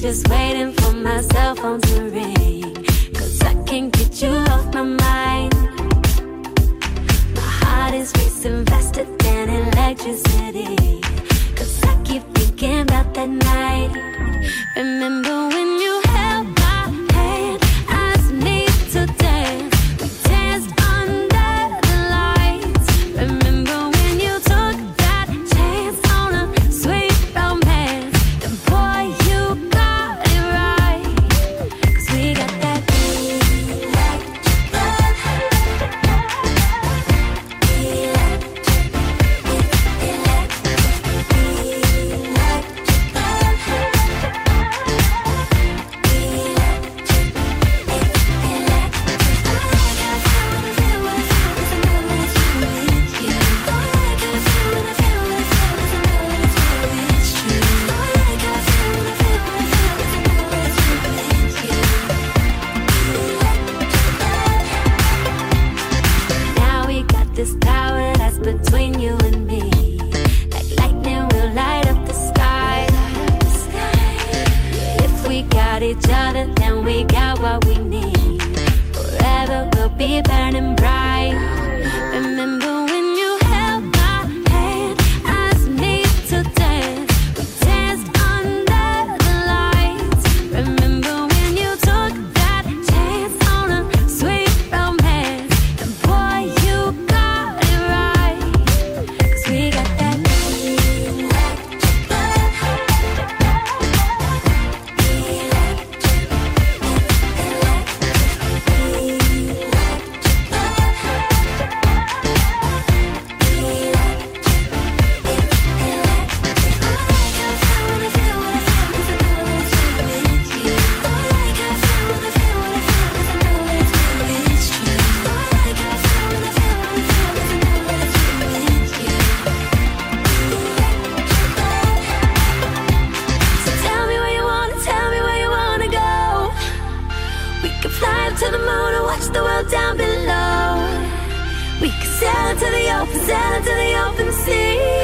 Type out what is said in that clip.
just waiting for my cell phone to ring, 'cause I can't get you off my mind. My heart is racing faster than electricity, 'cause I keep thinking about that night. Remember when you held my hand, asked me to dance, we danced under the lights. Remember when you took that chance on a sweet romance, and boy, you got it right, 'cause we got that electric love, now we got this power that's between you and me. Like lightning, we'll light up the sky. If we got each other, then we got what we need. Forever we'll be burning bright. Remember when you held my hand, asked me to dance, we danced under the lights. Remember when you took that chance on a sweet romance, and boy, you got it right, 'cause we got that electric love, So tell me where you wanna go. We could fly up to the moon and watch the world down below. We could sail into the open sea.